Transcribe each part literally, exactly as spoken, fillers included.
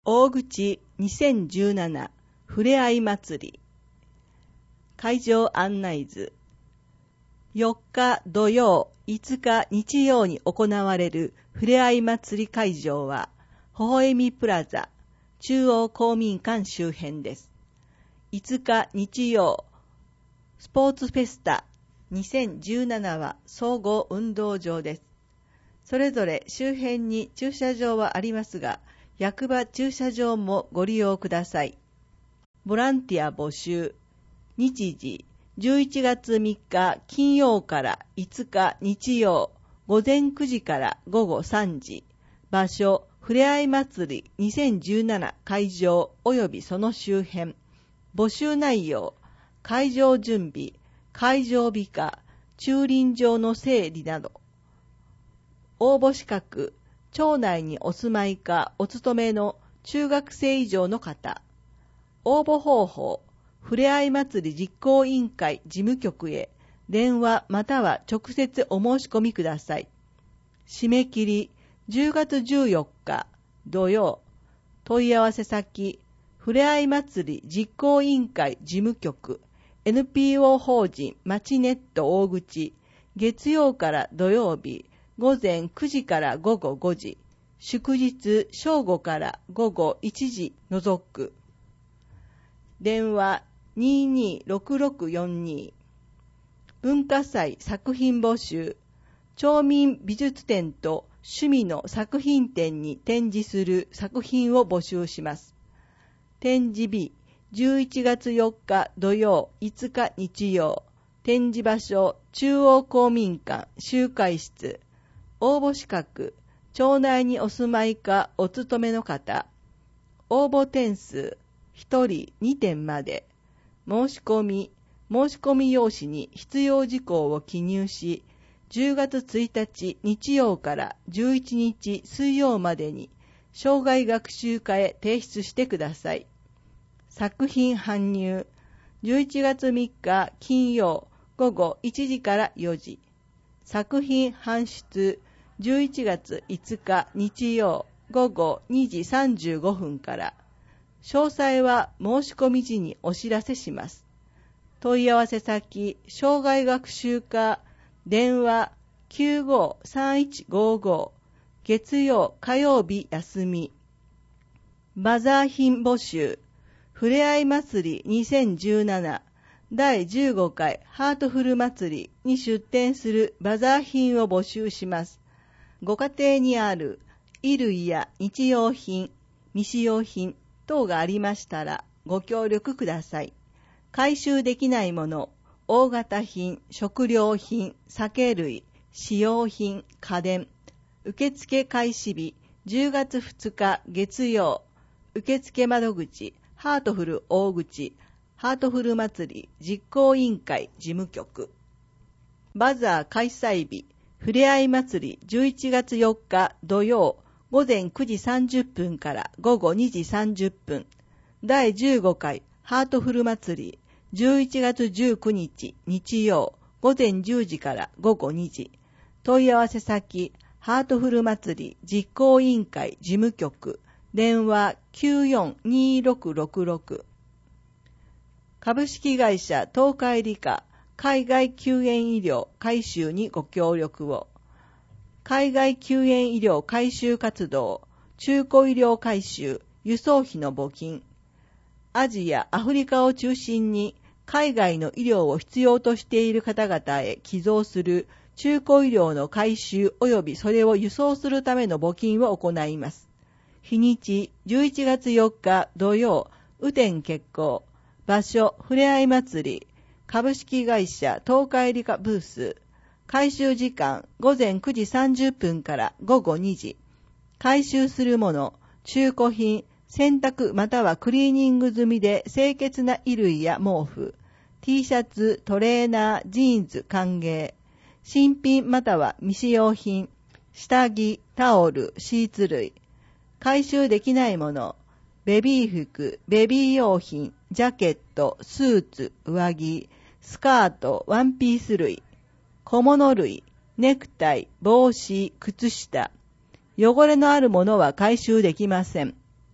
大口にせんじゅうななふれあい祭り。会場案内図。よっか土曜、いつか日曜に行われるふれあい祭り会場は、ほほえみプラザ、中央公民館周辺です。いつか日曜、スポーツフェスタにせんじゅうななは総合運動場です。それぞれ周辺に駐車場はありますが、役場駐車場もご利用ください。ボランティア募集。日時、じゅういちがつみっか金曜からいつか日曜、午前くじから午後さんじ。場所、ふれあい祭りにせんじゅうなな会場及びその周辺。募集内容、会場準備、会場美化、駐輪場の整理など。応募資格、町内にお住まいかお勤めの中学生以上の方。応募方法、ふれあい祭り実行委員会事務局へ電話または直接お申し込みください。締め切りじゅうがつじゅうよっか土曜。問い合わせ先、ふれあい祭り実行委員会事務局 エヌピーオー 法人まちネット大口、月曜から土曜日午前くじから午後ごじ、祝日正午から午後いちじ除く。電話にーにーろくろくよんに。文化祭作品募集。町民美術展と趣味の作品展に展示する作品を募集します。展示日、じゅういちがつよっか土曜、いつか日曜。展示場所、中央公民館集会室。応募資格、町内にお住まいかお勤めの方。応募点数、ひとりにてんまで。申し込み、申し込み用紙に必要事項を記入し、じゅうがつついたち日曜からじゅういちにち水曜までに、生涯学習課へ提出してください。作品搬入、じゅういちがつみっか金曜午後いちじからよじ。作品搬出、じゅういちがついつか日曜午後にじさんじゅうごふんから。詳細は申し込み時にお知らせします。問い合わせ先、生涯学習課、電話きゅうごーさんいちごーごー、月曜火曜日休み。バザー品募集、ふれあい祭りにせんじゅうななだいじゅうごかいハートフル祭りに出展するバザー品を募集します。ご家庭にある衣類や日用品、未使用品等がありましたらご協力ください。回収できないもの、大型品、食料品、酒類、使用品、家電。受付開始日、じゅうがつふつか月曜。受付窓口、ハートフル大口、ハートフル祭り実行委員会事務局。バザー開催日、ふれあい祭りじゅういちがつよっか土曜午前くじさんじゅっぷんから午後にじさんじゅっぷん。だいじゅうごかいハートフル祭りじゅういちがつじゅうくにち日曜午前じゅうじから午後にじ。問い合わせ先、ハートフル祭り実行委員会事務局。電話きゅうよんにーろくろくろく。株式会社東海理科海外救援医療改修にご協力を。海外救援医療改修活動、中古医療改修、輸送費の募金。アジア、アフリカを中心に海外の医療を必要としている方々へ寄贈する中古医療の改修及びそれを輸送するための募金を行います。日にちじゅういちがつよっか土曜、雨天決行。場所、ふれあい祭り。株式会社東海理科ブース。回収時間、午前くじさんじゅっぷんから午後にじ。回収するもの、中古品、洗濯またはクリーニング済みで清潔な衣類や毛布、T シャツ、トレーナー、ジーンズ歓迎。新品または未使用品、下着、タオル、シーツ類。回収できないもの、ベビー服、ベビー用品、ジャケット、スーツ、上着、スカート、ワンピース類、小物類、ネクタイ、帽子、靴下。汚れのあるものは回収できません。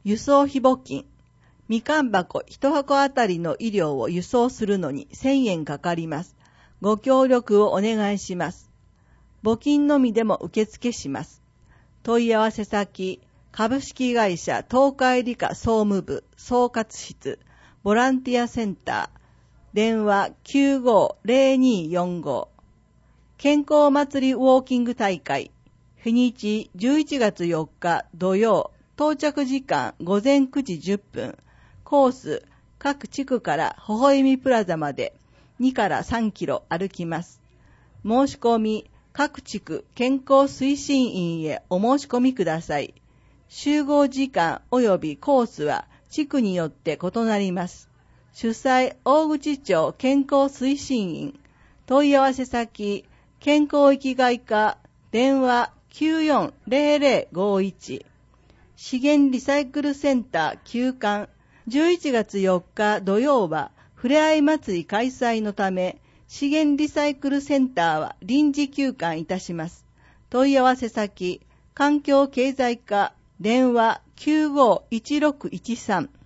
輸送費募金。みかん箱いち箱あたりの衣料を輸送するのにせんえんかかります。ご協力をお願いします。募金のみでも受付します。問い合わせ先、株式会社東海理科総務部総括室ボランティアセンター電話 きゅうごーぜろにーよんご 健康祭りウォーキング大会日にちじゅういちがつよっか土曜到着時間午前くじじゅっぷんコース各地区から微笑みプラザまでにからさんキロ歩きます。申し込み各地区健康推進員へお申し込みください。集合時間及びコースは地区によって異なります。主催大口町健康推進員問い合わせ先健康生きがい課電話 きゅうよんぜろぜろごいち 資源リサイクルセンター休館じゅういちがつよっか土曜はふれあい祭り開催のため資源リサイクルセンターは臨時休館いたします。問い合わせ先環境経済課電話 きゅうごーいちろくいちさん